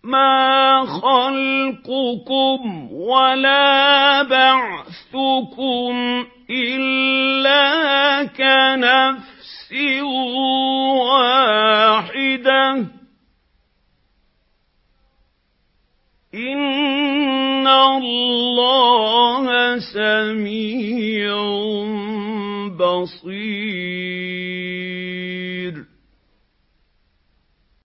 مَا خَلْقُكُمْ وَلَا بَعْثُكُمْ إِلَّا كَنَفْسٍ وَاحِدَةٍ ۗ إِنَّ اللَّهَ سَمِيعٌ بَصِيرٌ